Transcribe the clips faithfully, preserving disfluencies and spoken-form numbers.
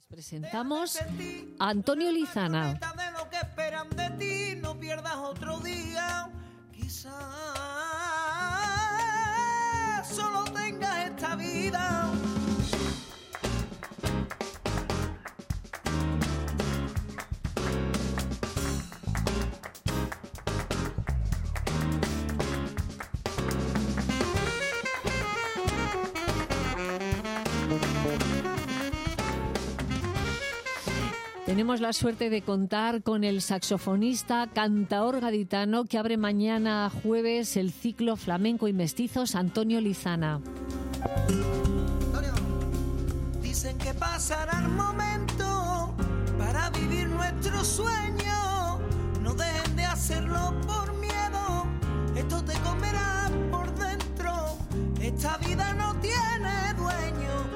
Presentamos a Antonio Lizana. De lo que esperan de ti, no pierdas otro día. Quizás solo tengas esta vida. Tenemos la suerte de contar con el saxofonista, cantaor gaditano que abre mañana jueves el ciclo Flamenco y Mestizos, Antonio Lizana. Antonio, dicen que pasarán momentos para vivir nuestro sueño. No dejen de hacerlo por miedo. Esto te comerá por dentro. Esta vida no tiene dueño.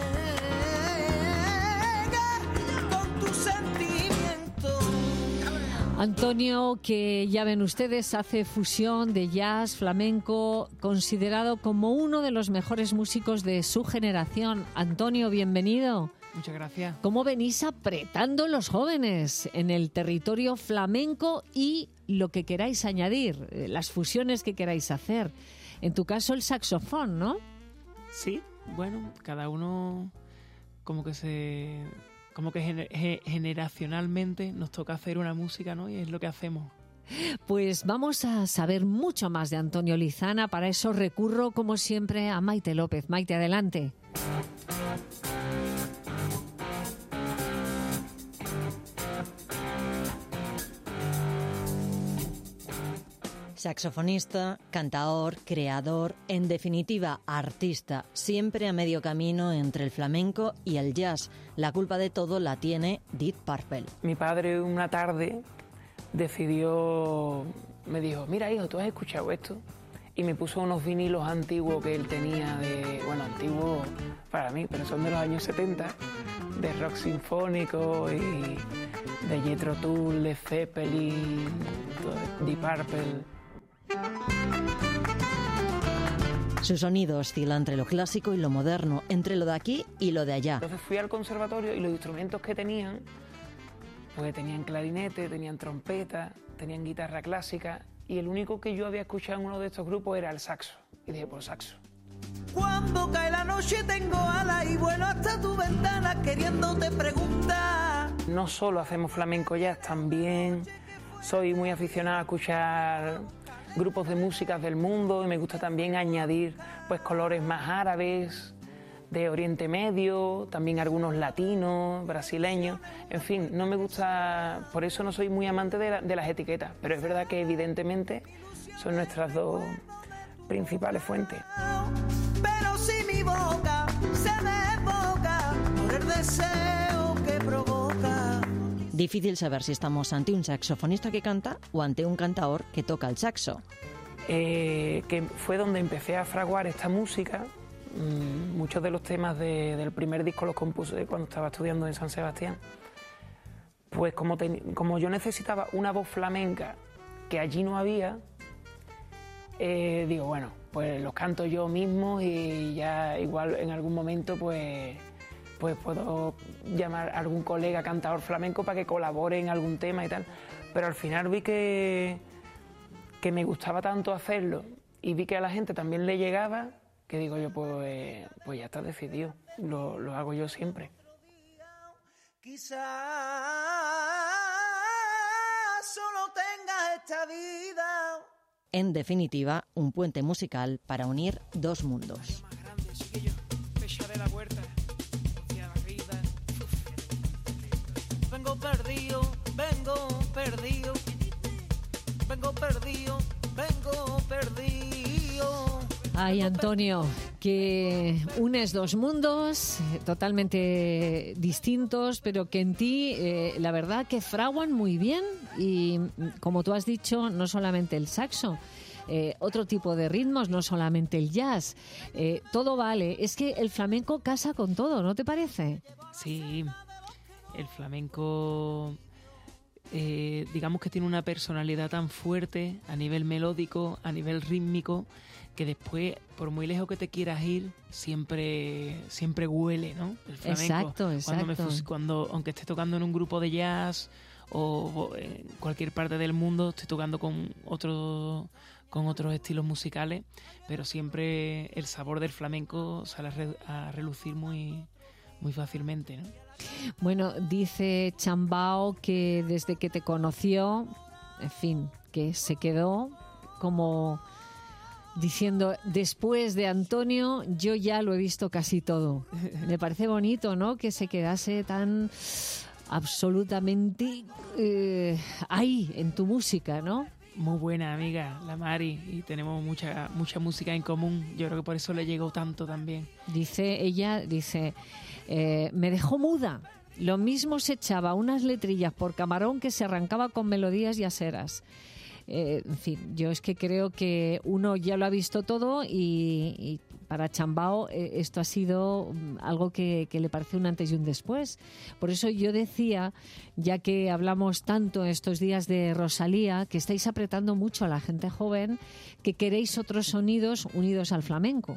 Antonio, que ya ven ustedes, hace fusión de jazz, flamenco, considerado como uno de los mejores músicos de su generación. Antonio, bienvenido. Muchas gracias. ¿Cómo venís apretando los jóvenes en el territorio flamenco y lo que queráis añadir, las fusiones que queráis hacer? En tu caso, el saxofón, ¿no? Sí, bueno, cada uno como que se... como que gener- generacionalmente nos toca hacer una música, ¿no? Y es lo que hacemos. Pues vamos a saber mucho más de Antonio Lizana. Para eso recurro, como siempre, a Maite López. Maite, adelante. Saxofonista, cantaor, creador, en definitiva, artista, siempre a medio camino entre el flamenco y el jazz. La culpa de todo la tiene Deep Purple. Mi padre una tarde decidió, me dijo, mira hijo, ¿tú has escuchado esto? Y me puso unos vinilos antiguos que él tenía, de, bueno, antiguos para mí, pero son de los años setenta, de rock sinfónico y de Jethro Tull, de Zeppelin, Deep Purple. Su sonido oscila entre lo clásico y lo moderno, entre lo de aquí y lo de allá. Entonces fui al conservatorio y los instrumentos que tenían, pues tenían clarinete, tenían trompeta, tenían guitarra clásica, y el único que yo había escuchado en uno de estos grupos era el saxo. Y dije, pues saxo. Cuando cae la noche tengo alas y vuelo hasta tu ventana queriéndote preguntar. No solo hacemos flamenco jazz, también soy muy aficionado a escuchar grupos de músicas del mundo y me gusta también añadir pues colores más árabes, de Oriente Medio, también algunos latinos, brasileños, en fin, no me gusta, por eso no soy muy amante de, la, de las etiquetas, pero es verdad que evidentemente son nuestras dos principales fuentes. Pero si mi boca se desboca por el deseo que provoca. Difícil saber si estamos ante un saxofonista que canta o ante un cantaor que toca el saxo. Eh, que fue donde empecé a fraguar esta música. Mm, muchos de los temas de, del primer disco los compuse cuando estaba estudiando en San Sebastián. Pues como, ten, como yo necesitaba una voz flamenca que allí no había, eh, digo, bueno, pues los canto yo mismo y ya igual en algún momento pues... pues puedo llamar a algún colega cantador flamenco para que colabore en algún tema y tal. Pero al final vi que, que me gustaba tanto hacerlo y vi que a la gente también le llegaba, que digo yo, pues, pues ya está decidido, lo, lo hago yo siempre. Quizás solo tengas esta vida. En definitiva, un puente musical para unir dos mundos. Vengo perdido, vengo perdido, vengo perdido, vengo perdido. Ay, Antonio, que unes dos mundos eh, totalmente distintos, pero que en ti, eh, la verdad, que fraguan muy bien. Y, como tú has dicho, no solamente el saxo, eh, otro tipo de ritmos, no solamente el jazz. Eh, todo vale. Es que el flamenco casa con todo, ¿no te parece? Sí, el flamenco, eh, digamos que tiene una personalidad tan fuerte a nivel melódico, a nivel rítmico, que después, por muy lejos que te quieras ir, siempre siempre huele, ¿no? El flamenco. Exacto, exacto. Cuando, me, cuando aunque esté tocando en un grupo de jazz o, o en cualquier parte del mundo, estoy tocando con otro, con otros estilos musicales, pero siempre el sabor del flamenco sale a, re, a relucir muy, muy fácilmente, ¿no? Bueno, dice Chambao que desde que te conoció, en fin, que se quedó como diciendo, después de Antonio, yo ya lo he visto casi todo. Me parece bonito, ¿no?, que se quedase tan absolutamente eh, ahí, en tu música, ¿no? Muy buena amiga, la Mari, y tenemos mucha mucha música en común. Yo creo que por eso le llegó tanto también. Dice ella, dice, eh, me dejó muda. Lo mismo se echaba unas letrillas por camarón que se arrancaba con melodías y aseras. Eh, en fin, yo es que creo que uno ya lo ha visto todo y, y para Chambao eh, esto ha sido algo que, que le parece un antes y un después. Por eso yo decía, ya que hablamos tanto estos días de Rosalía, que estáis apretando mucho a la gente joven, que queréis otros sonidos unidos al flamenco.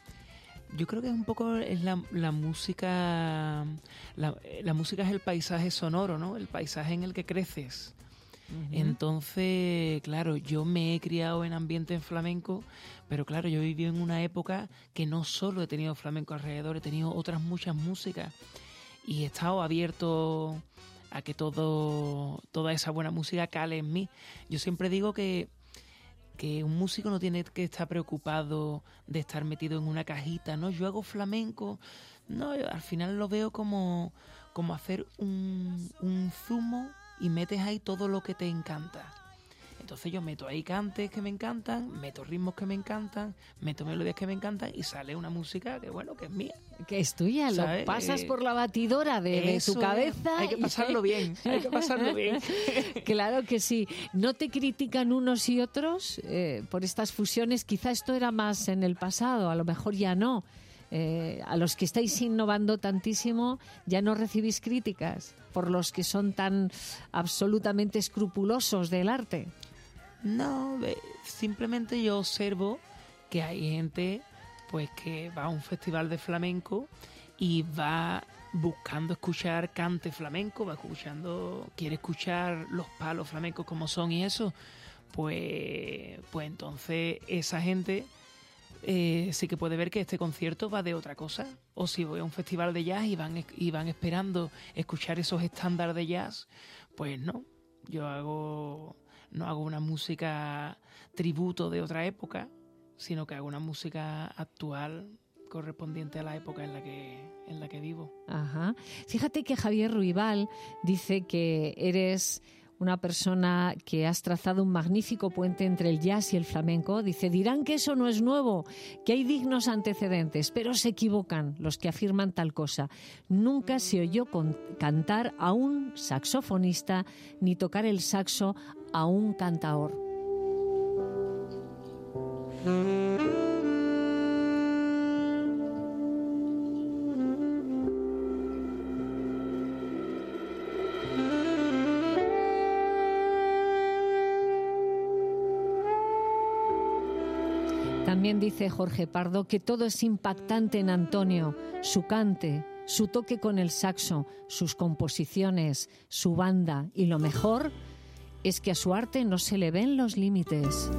Yo creo que es un poco es la, la música, la, la música es el paisaje sonoro, ¿no? El paisaje en el que creces. Uh-huh. Entonces, claro, yo me he criado en ambiente en flamenco, pero claro, yo he vivido en una época que no solo he tenido flamenco alrededor, he tenido otras muchas músicas y he estado abierto a que todo toda esa buena música cale en mí. Yo siempre digo que, que un músico no tiene que estar preocupado de estar metido en una cajita, ¿no? Yo hago flamenco, no, yo al final lo veo como, como hacer un, un zumo y metes ahí todo lo que te encanta. Entonces yo meto ahí cantes que me encantan, meto ritmos que me encantan, meto melodías que me encantan y sale una música que, bueno, que es mía. Que es tuya, ¿sabes? Lo pasas eh, por la batidora de, de tu cabeza. Hay que pasarlo y... bien, hay que pasarlo bien. Claro que sí. ¿No te critican unos y otros eh, por estas fusiones? Quizá esto era más en el pasado, a lo mejor ya no. Eh, a los que estáis innovando tantísimo, ya no recibís críticas por los que son tan absolutamente escrupulosos del arte. No, simplemente yo observo que hay gente pues que va a un festival de flamenco y va buscando escuchar cante flamenco, va escuchando, quiere escuchar los palos flamencos como son y eso, pues, pues entonces esa gente Eh, sí que puede ver que este concierto va de otra cosa. O si voy a un festival de jazz y van, y van esperando escuchar esos estándares de jazz, pues no. Yo hago no hago una música tributo de otra época, sino que hago una música actual correspondiente a la época en la que, en la que vivo. Ajá. Fíjate que Javier Ruibal dice que eres una persona que has trazado un magnífico puente entre el jazz y el flamenco. Dice, dirán que eso no es nuevo, que hay dignos antecedentes, pero se equivocan los que afirman tal cosa. Nunca se oyó con, cantar a un saxofonista ni tocar el saxo a un cantaor. También dice Jorge Pardo que todo es impactante en Antonio, su cante, su toque con el saxo, sus composiciones, su banda y lo mejor es que a su arte no se le ven los límites.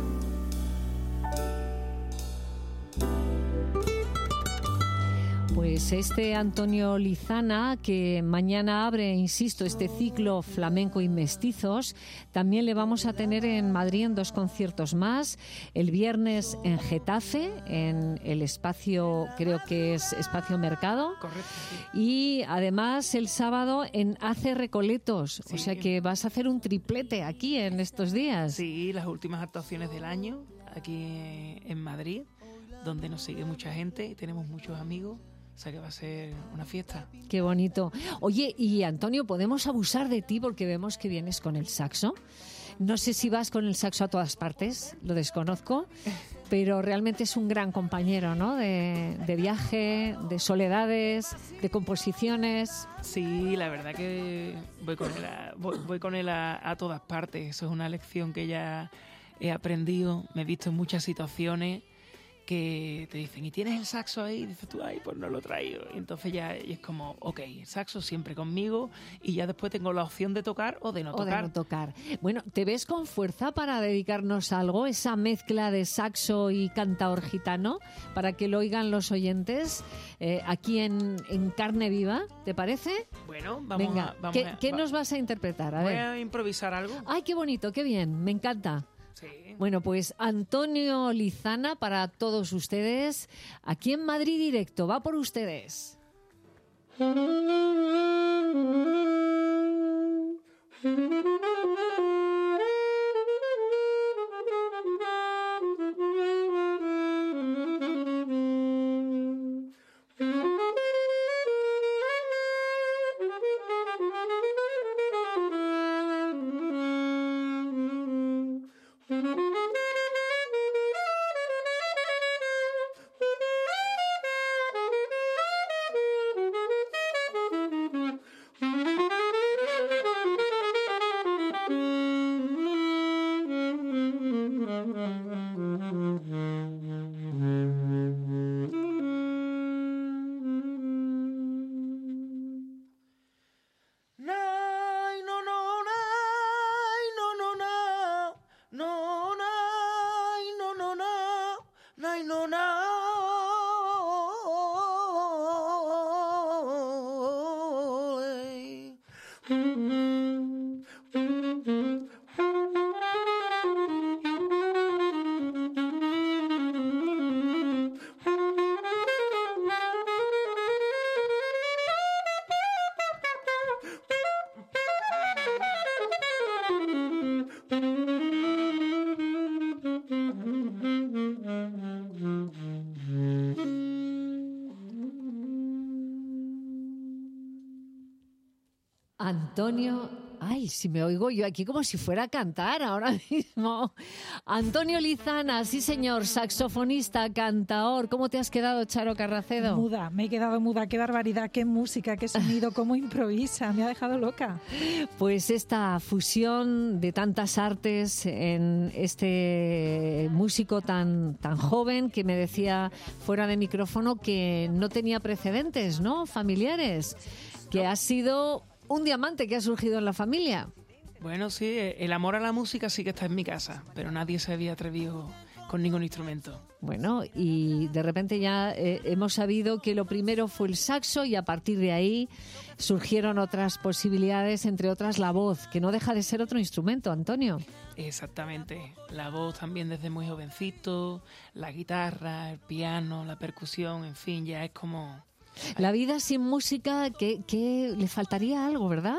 Pues este Antonio Lizana, que mañana abre, insisto, este ciclo flamenco y mestizos, también le vamos a tener en Madrid en dos conciertos más. El viernes en Getafe, en el espacio, creo que es Espacio Mercado. Correcto. Sí. Y además el sábado en Hace Recoletos. Sí. O sea que vas a hacer un triplete aquí en estos días. Sí, las últimas actuaciones del año aquí en Madrid, donde nos sigue mucha gente y tenemos muchos amigos. O sea que va a ser una fiesta. Qué bonito. Oye, y Antonio, ¿podemos abusar de ti porque vemos que vienes con el saxo? No sé si vas con el saxo a todas partes, lo desconozco, pero realmente es un gran compañero, ¿no? De, de viaje, de soledades, de composiciones. Sí, la verdad que voy con él a, voy, voy con él a, a todas partes. Eso es una lección que ya he aprendido. Me he visto en muchas situaciones que te dicen, ¿y tienes el saxo ahí? Y dices tú, ay, pues no lo he traído. Y entonces ya y es como, ok, el saxo siempre conmigo y ya después tengo la opción de tocar o de no o tocar. de no tocar. Bueno, ¿te ves con fuerza para dedicarnos a algo? Esa mezcla de saxo y cantaor gitano, para que lo oigan los oyentes eh, aquí en, en carne viva, ¿te parece? Bueno, vamos Venga, a... Vamos ¿qué, a, ¿qué va, nos vas a interpretar? A voy ver. a improvisar algo. Ay, qué bonito, qué bien, me encanta. Sí. Bueno, pues Antonio Lizana para todos ustedes, aquí en Madrid Directo, va por ustedes. Antonio, ay, si me oigo yo aquí como si fuera a cantar ahora mismo. Antonio Lizana, sí señor, saxofonista, cantaor. ¿Cómo te has quedado, Charo Carracedo? Muda, me he quedado muda. Qué barbaridad, qué música, qué sonido, cómo improvisa. Me ha dejado loca. Pues esta fusión de tantas artes en este músico tan, tan joven que me decía fuera de micrófono que no tenía precedentes, ¿no? Familiares, que ha sido un diamante que ha surgido en la familia. Bueno, sí, el amor a la música sí que está en mi casa, pero nadie se había atrevido con ningún instrumento. Bueno, y de repente ya eh, hemos sabido que lo primero fue el saxo y a partir de ahí surgieron otras posibilidades, entre otras la voz, que no deja de ser otro instrumento, Antonio. Exactamente, la voz también desde muy jovencito, la guitarra, el piano, la percusión, en fin, ya es como... La vida sin música, que, que le faltaría algo, ¿verdad?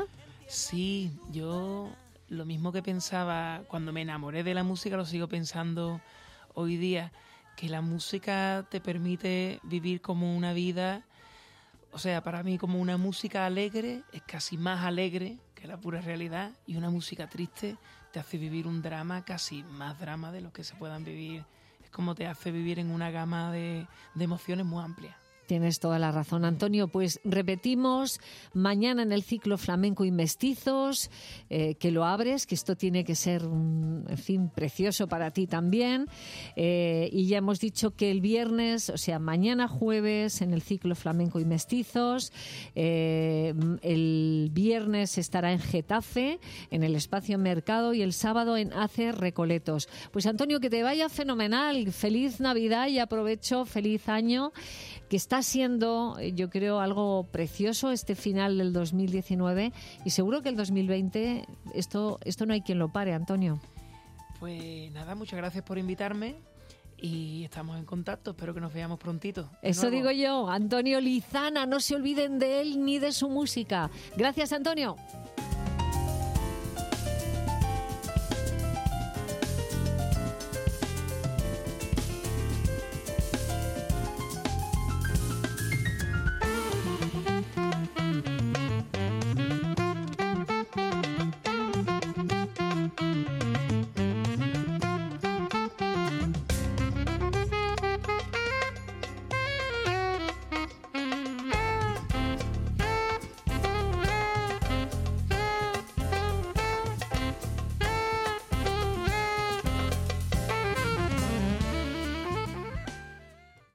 Sí, yo lo mismo que pensaba cuando me enamoré de la música, lo sigo pensando hoy día, que la música te permite vivir como una vida, o sea, para mí como una música alegre es casi más alegre que la pura realidad, y una música triste te hace vivir un drama casi más drama de lo que se puedan vivir. Es como te hace vivir en una gama de, de emociones muy amplia. Tienes toda la razón, Antonio. Pues repetimos, mañana en el ciclo Flamenco y Mestizos, eh, que lo abres, que esto tiene que ser, un, en fin, precioso para ti también. Eh, y ya hemos dicho que el viernes, o sea, mañana jueves en el ciclo Flamenco y Mestizos, eh, el viernes estará en Getafe, en el Espacio Mercado, y el sábado en Ace Recoletos. Pues Antonio, que te vaya fenomenal. Feliz Navidad y aprovecho, feliz año, que está siendo, yo creo, algo precioso este final del dos mil diecinueve, y seguro que el dos mil veinte esto, esto no hay quien lo pare, Antonio. Pues nada, muchas gracias por invitarme y estamos en contacto, espero que nos veamos prontito. Eso digo yo, Antonio Lizana, no se olviden de él ni de su música. Gracias, Antonio.